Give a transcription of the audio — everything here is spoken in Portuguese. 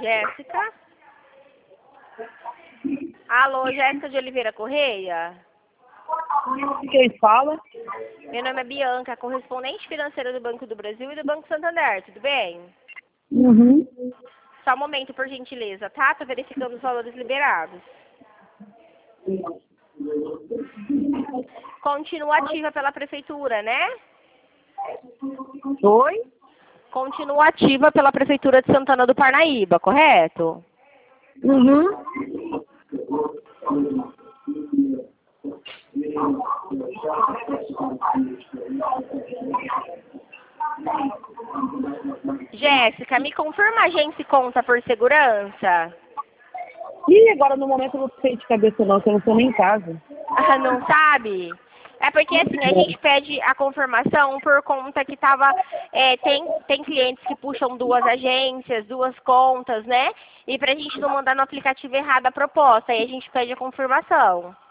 Jéssica? Alô, Jéssica de Oliveira Correia? Quem fala? Meu nome é Bianca, correspondente financeira do Banco do Brasil e do Banco Santander, tudo bem? Uhum. Só um momento, por gentileza, tá? Tô verificando os valores liberados. Continua ativa pela Prefeitura, né? Oi? Continua ativa pela Prefeitura de Santana do Parnaíba, correto? Uhum. Jéssica, me confirma a agência e conta por segurança? E agora no momento eu não sei de cabeça não, que eu não estou nem em casa. Ah, não sabe? É porque assim, a gente pede a confirmação por conta que tava. Tem clientes que puxam duas agências, duas contas, né? E pra gente não mandar no aplicativo errado a proposta, aí a gente pede a confirmação.